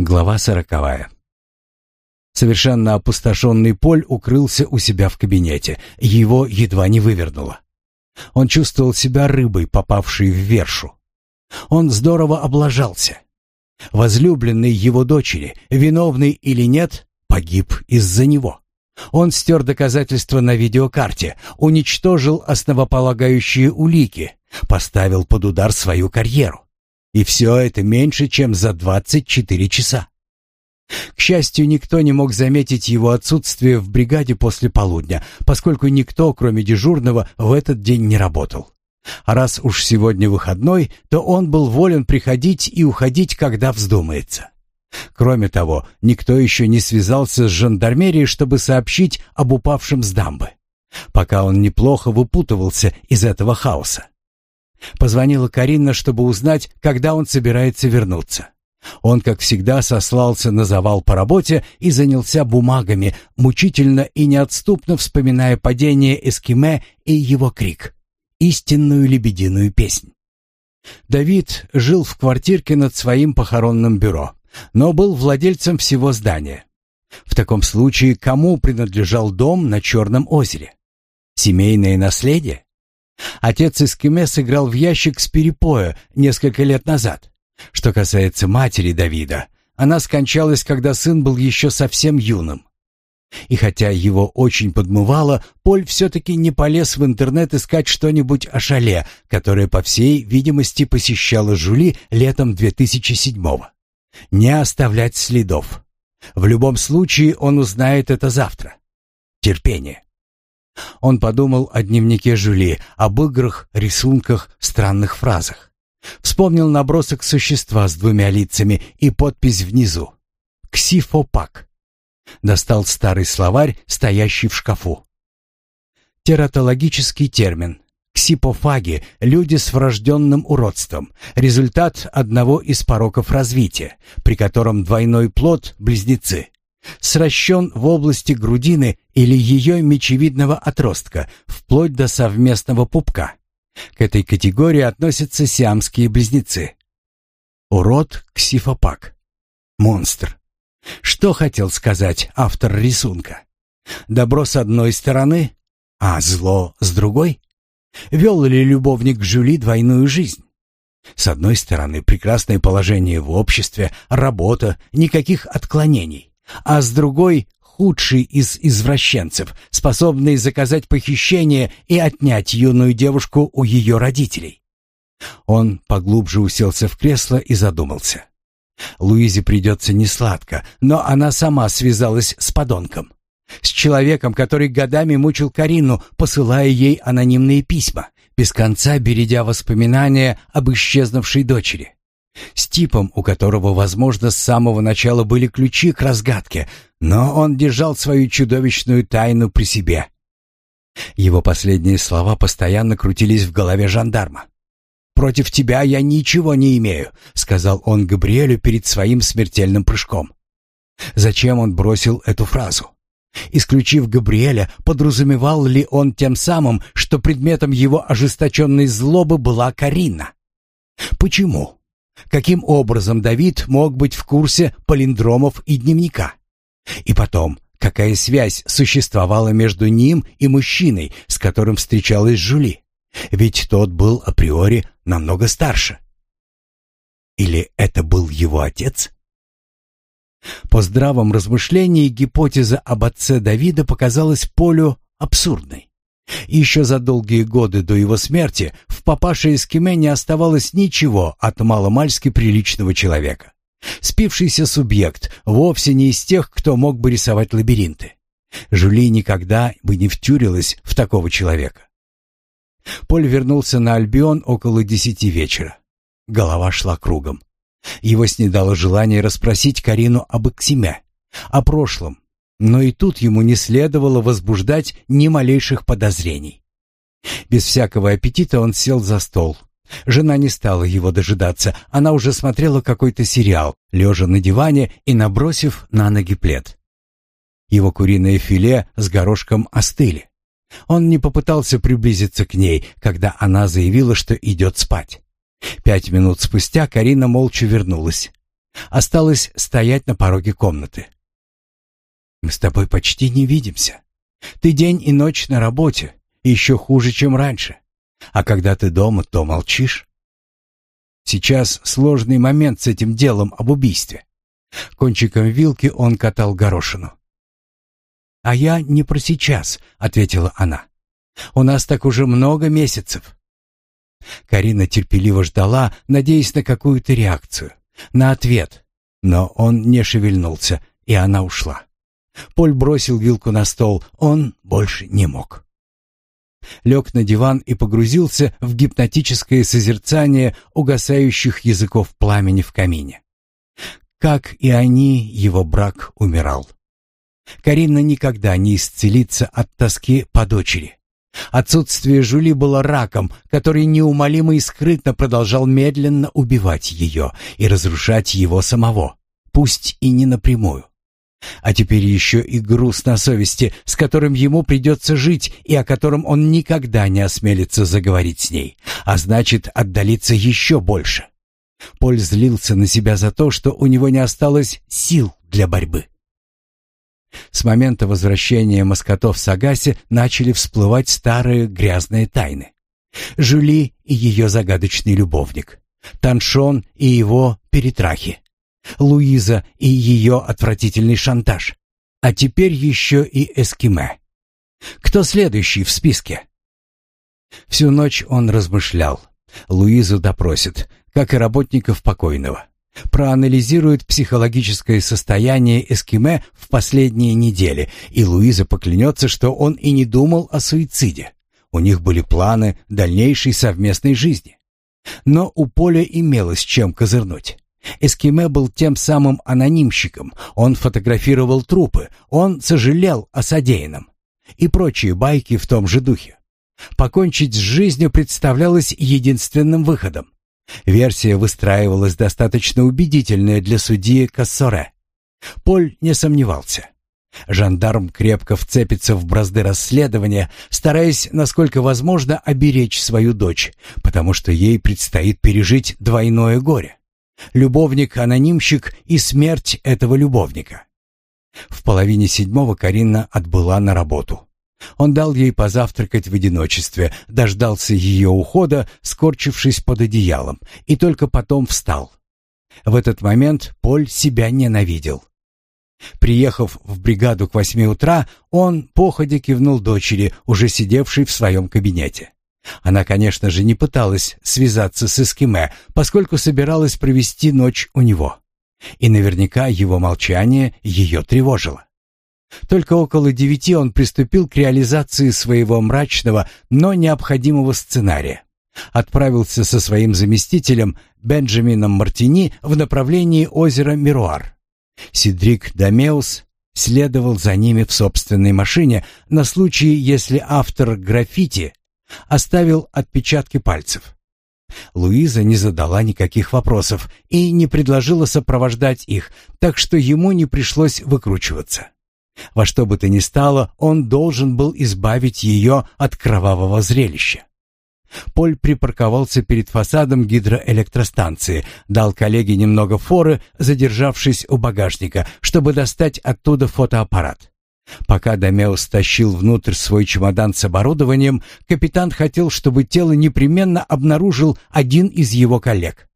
Глава 40. Совершенно опустошенный Поль укрылся у себя в кабинете. Его едва не вывернуло. Он чувствовал себя рыбой, попавшей в вершу. Он здорово облажался. Возлюбленный его дочери, виновный или нет, погиб из-за него. Он стер доказательства на видеокарте, уничтожил основополагающие улики, поставил под удар свою карьеру. И все это меньше, чем за 24 часа. К счастью, никто не мог заметить его отсутствие в бригаде после полудня, поскольку никто, кроме дежурного, в этот день не работал. А раз уж сегодня выходной, то он был волен приходить и уходить, когда вздумается. Кроме того, никто еще не связался с жандармерией, чтобы сообщить об упавшем с дамбы, пока он неплохо выпутывался из этого хаоса. Позвонила Карина, чтобы узнать, когда он собирается вернуться. Он, как всегда, сослался на завал по работе и занялся бумагами, мучительно и неотступно вспоминая падение Эскиме и его крик, истинную лебединую песнь. Давид жил в квартирке над своим похоронным бюро, но был владельцем всего здания. В таком случае, кому принадлежал дом на Черном озере? Семейное наследие? Отец Эскиме сыграл в ящик с перепоя несколько лет назад. Что касается матери Давида, она скончалась, когда сын был еще совсем юным. И хотя его очень подмывало, Поль все-таки не полез в интернет искать что-нибудь о шале, которое, по всей видимости, посещала Жюли летом 2007-го. Не оставлять следов. В любом случае он узнает это завтра. Терпение. Он подумал о дневнике Жюли, об играх, рисунках, странных фразах. Вспомнил набросок существа с двумя лицами и подпись внизу. «Ксифопак». Достал старый словарь, стоящий в шкафу. Тератологический термин. Ксипофаги – люди с врожденным уродством, результат одного из пороков развития, при котором двойной плод – близнецы, сращен в области грудины или ее мечевидного отростка, вплоть до совместного пупка. К этой категории относятся сиамские близнецы. Урод ксифопак. Монстр. Что хотел сказать автор рисунка? Добро с одной стороны, а зло с другой? Вел ли любовник Жюли двойную жизнь? С одной стороны, прекрасное положение в обществе, работа, никаких отклонений. А с другой — худший из извращенцев, способный заказать похищение и отнять юную девушку у ее родителей. Он поглубже уселся в кресло и задумался. Луизе придется несладко, но она сама связалась с подонком. С человеком, который годами мучил Карину, посылая ей анонимные письма, без конца бередя воспоминания об исчезнувшей дочери. С типом, у которого, возможно, с самого начала были ключи к разгадке, но он держал свою чудовищную тайну при себе. Его последние слова постоянно крутились в голове жандарма. «Против тебя я ничего не имею», — сказал он Габриэлю перед своим смертельным прыжком. Зачем он бросил эту фразу? Исключив Габриэля, подразумевал ли он тем самым, что предметом его ожесточенной злобы была Карина? Почему? Каким образом Давид мог быть в курсе палиндромов и дневника? И потом, какая связь существовала между ним и мужчиной, с которым встречалась Жюли? Ведь тот был априори намного старше. Или это был его отец? По здравом размышлении гипотеза об отце Давида показалась Полю абсурдной. Еще за долгие годы до его смерти в папаше Эскиме не оставалось ничего от маломальски приличного человека. Спившийся субъект, вовсе не из тех, кто мог бы рисовать лабиринты. Жюли никогда бы не втюрилась в такого человека. Поль вернулся на Альбион около 10 вечера. Голова шла кругом. Его снедало желание расспросить Карину об Эскиме, о прошлом, но и тут ему не следовало возбуждать ни малейших подозрений. Без всякого аппетита он сел за стол. Жена не стала его дожидаться, она уже смотрела какой-то сериал, лежа на диване и набросив на ноги плед. Его куриное филе с горошком остыли. Он не попытался приблизиться к ней, когда она заявила, что идет спать. 5 минут спустя Карина молча вернулась. Осталось стоять на пороге комнаты. «Мы с тобой почти не видимся. Ты день и ночь на работе, еще хуже, чем раньше. А когда ты дома, то молчишь. Сейчас сложный момент с этим делом об убийстве». Кончиком вилки он катал горошину. «А я не про сейчас», — ответила она. «У нас так уже много месяцев». Карина терпеливо ждала, надеясь на какую-то реакцию, на ответ. Но он не шевельнулся, и она ушла. Поль бросил вилку на стол, он больше не мог. Лег на диван и погрузился в гипнотическое созерцание угасающих языков пламени в камине. Как и они, его брак умирал. Карина никогда не исцелится от тоски по дочери. Отсутствие Жюли было раком, который неумолимо и скрытно продолжал медленно убивать ее и разрушать его самого, пусть и не напрямую. А теперь еще и груз на совести, с которым ему придется жить и о котором он никогда не осмелится заговорить с ней, а значит, отдалиться еще больше. Поль злился на себя за то, что у него не осталось сил для борьбы. С момента возвращения москотов с Агаси начали всплывать старые грязные тайны. Жюли и ее загадочный любовник, Таншон и его перетрахи, Луиза и ее отвратительный шантаж, а теперь еще и Эскиме. Кто следующий в списке? Всю ночь он размышлял. Луизу допросят, как и работников покойного. Проанализирует психологическое состояние Эскиме в последние недели, и Луиза поклянется, что он и не думал о суициде. У них были планы дальнейшей совместной жизни. Но у Поля имелось чем козырнуть. Эскиме был тем самым анонимщиком, он фотографировал трупы, он сожалел о содеянном. И прочие байки в том же духе. Покончить с жизнью представлялось единственным выходом. Версия выстраивалась достаточно убедительная для судьи Кассоре. Поль не сомневался. Жандарм крепко вцепится в бразды расследования, стараясь, насколько возможно, оберечь свою дочь, потому что ей предстоит пережить двойное горе. Любовник-анонимщик и смерть этого любовника. В 6:30 Карина отбыла на работу. Он дал ей позавтракать в одиночестве, дождался ее ухода, скорчившись под одеялом, и только потом встал. В этот момент Поль себя ненавидел. Приехав в бригаду к 8 утра, он походя кивнул дочери, уже сидевшей в своем кабинете. Она, конечно же, не пыталась связаться с Эскиме, поскольку собиралась провести ночь у него. И наверняка его молчание ее тревожило. Только около 9 он приступил к реализации своего мрачного, но необходимого сценария. Отправился со своим заместителем Бенджамином Мартини в направлении озера Мируар. Седрик Дамеус следовал за ними в собственной машине на случай, если автор граффити оставил отпечатки пальцев. Луиза не задала никаких вопросов и не предложила сопровождать их, так что ему не пришлось выкручиваться. Во что бы то ни стало, он должен был избавить ее от кровавого зрелища. Поль припарковался перед фасадом гидроэлектростанции, дал коллеге немного форы, задержавшись у багажника, чтобы достать оттуда фотоаппарат. Пока Дамеус тащил внутрь свой чемодан с оборудованием, капитан хотел, чтобы тело непременно обнаружил один из его коллег.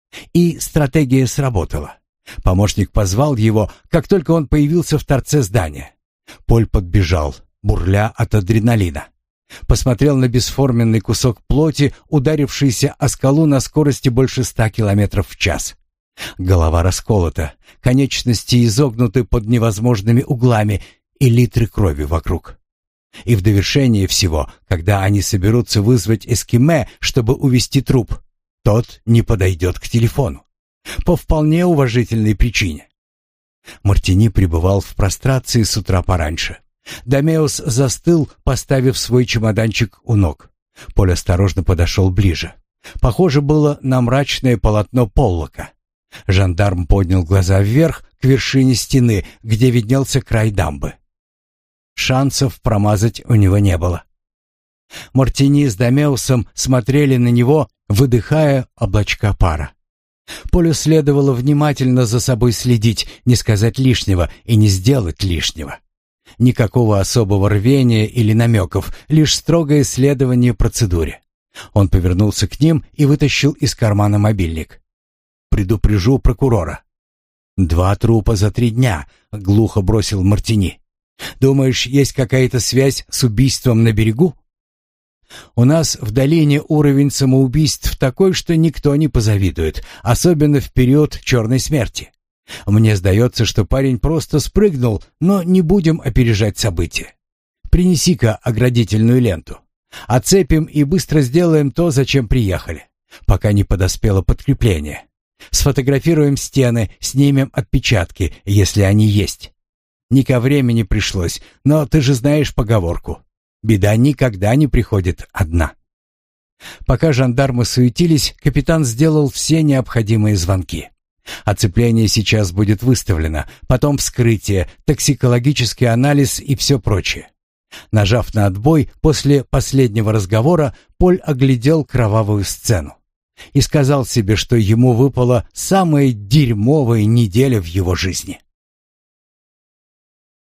И стратегия сработала. Помощник позвал его, как только он появился в торце здания. Поль подбежал, бурля от адреналина. Посмотрел на бесформенный кусок плоти, ударившийся о скалу на скорости больше 100 км в час. Голова расколота, конечности изогнуты под невозможными углами и литры крови вокруг. И в довершение всего, когда они соберутся вызвать Эскиме, чтобы увезти труп, тот не подойдет к телефону. По вполне уважительной причине. Мартини пребывал в прострации с утра пораньше. Дамеус застыл, поставив свой чемоданчик у ног. Поль осторожно подошел ближе. Похоже было на мрачное полотно Поллока. Жандарм поднял глаза вверх к вершине стены, где виднелся край дамбы. Шансов промазать у него не было. Мартини с Дамеусом смотрели на него, выдыхая облачка пара. Полю следовало внимательно за собой следить, не сказать лишнего и не сделать лишнего. Никакого особого рвения или намеков, лишь строгое следование процедуре. Он повернулся к ним и вытащил из кармана мобильник. «Предупрежу прокурора». 2 трупа за 3 дня», — глухо бросил Мартини. «Думаешь, есть какая-то связь с убийством на берегу?» «У нас в долине уровень самоубийств такой, что никто не позавидует, особенно в период черной смерти. Мне сдается, что парень просто спрыгнул, но не будем опережать события. Принеси-ка оградительную ленту. Оцепим и быстро сделаем то, зачем приехали, пока не подоспело подкрепление. Сфотографируем стены, снимем отпечатки, если они есть. Не ко времени пришлось, но ты же знаешь поговорку. Беда никогда не приходит одна». Пока жандармы суетились, капитан сделал все необходимые звонки. Оцепление сейчас будет выставлено, потом вскрытие, токсикологический анализ и все прочее. Нажав на отбой, после последнего разговора Поль оглядел кровавую сцену и сказал себе, что ему выпала самая дерьмовая неделя в его жизни.